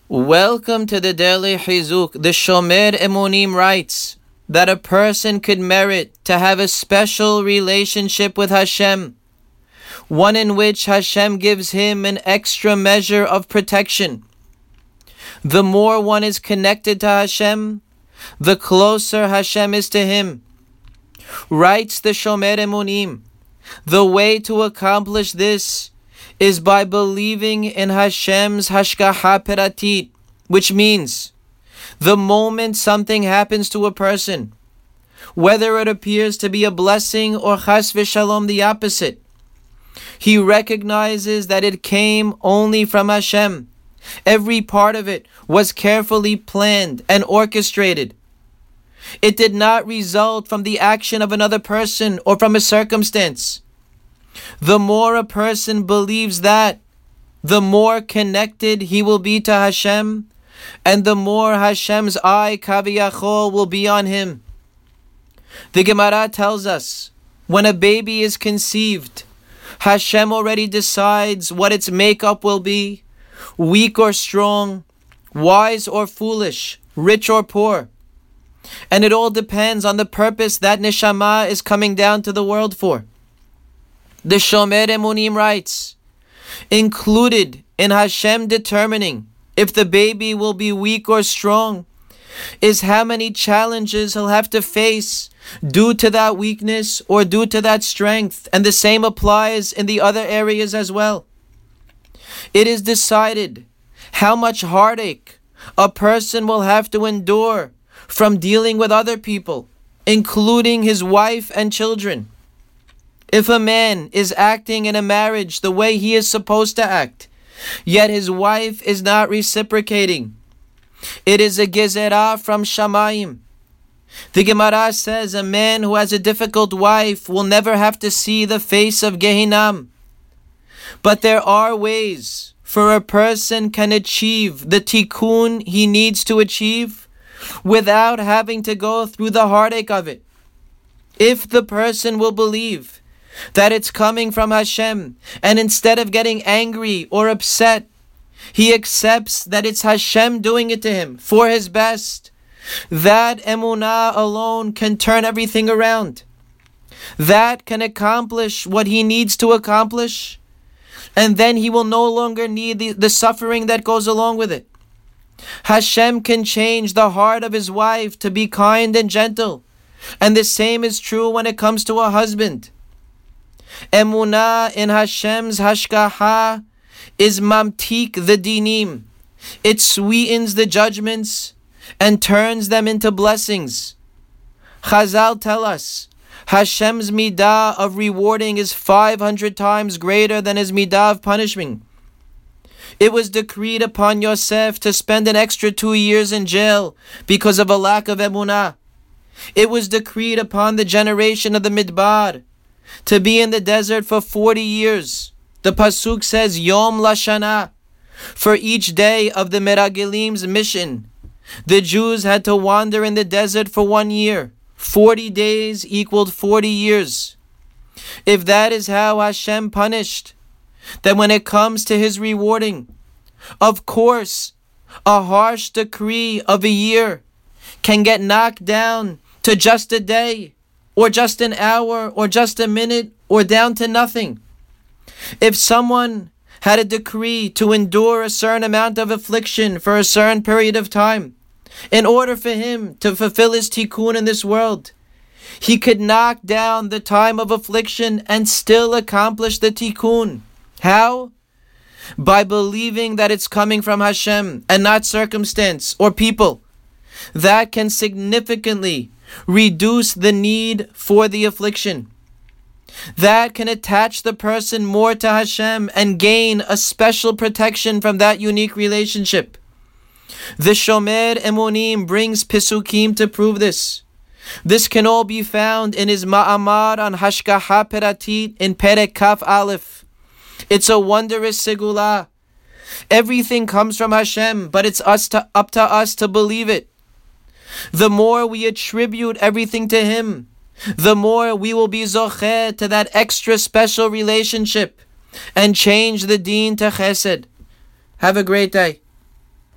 Welcome to the Daily Hizuk. The Shomer Emunim writes that a person could merit to have a special relationship with Hashem, one in which Hashem gives him an extra measure of protection. The more one is connected to Hashem, the closer Hashem is to him. Writes the Shomer Emunim, the way to accomplish this is by believing in Hashem's Hashgacha Peratit, which means the moment something happens to a person, whether it appears to be a blessing or chas v'shalom the opposite, he recognizes that it came only from Hashem. Every part of it was carefully planned and orchestrated. It did not result from the action of another person or from a circumstance. The more a person believes that, the more connected he will be to Hashem, and the more Hashem's eye, Kaviyachol, will be on him. The Gemara tells us, when a baby is conceived, Hashem already decides what its makeup will be, weak or strong, wise or foolish, rich or poor. And it all depends on the purpose that neshama is coming down to the world for. The Shomer Emunim writes, included in Hashem determining if the baby will be weak or strong is how many challenges he'll have to face due to that weakness or due to that strength, and the same applies in the other areas as well. It is decided how much heartache a person will have to endure from dealing with other people, including his wife and children. If a man is acting in a marriage the way he is supposed to act, yet his wife is not reciprocating, it is a gezerah from Shamayim. The Gemara says a man who has a difficult wife will never have to see the face of Gehinam. But there are ways for a person can achieve the tikkun he needs to achieve without having to go through the heartache of it. If the person will believe that it's coming from Hashem, and instead of getting angry or upset, he accepts that it's Hashem doing it to him for his best, that emunah alone can turn everything around. That can accomplish what he needs to accomplish, and then he will no longer need the suffering that goes along with it. Hashem can change the heart of his wife to be kind and gentle, and the same is true when it comes to a husband. Emunah in Hashem's hashgacha is mamtik the dinim. It sweetens the judgments and turns them into blessings. Chazal tell us Hashem's midah of rewarding is 500 times greater than his midah of punishing. It was decreed upon Yosef to spend an extra 2 years in jail because of a lack of emunah. It was decreed upon the generation of the Midbar to be in the desert for 40 years. The Pasuk says, Yom Lashana. For each day of the Meragelim's mission, the Jews had to wander in the desert for 1 year. 40 days equaled 40 years. If that is how Hashem punished, then when it comes to his rewarding, of course, a harsh decree of a year can get knocked down to just a day, or just an hour, or just a minute, or down to nothing. If someone had a decree to endure a certain amount of affliction for a certain period of time, in order for him to fulfill his tikkun in this world, he could knock down the time of affliction and still accomplish the tikkun. How? By believing that it's coming from Hashem and not circumstance or people. That can significantly reduce the need for the affliction. That can attach the person more to Hashem and gain a special protection from that unique relationship. The Shomer Emunim brings Pisukim to prove this. This can all be found in his Ma'amar on Hashgacha Peratit in Perek Kaf Aleph. It's a wondrous Segula. Everything comes from Hashem, but it's up to us to believe it. The more we attribute everything to him, the more we will be zocheh to that extra special relationship and change the deen to chesed. Have a great day.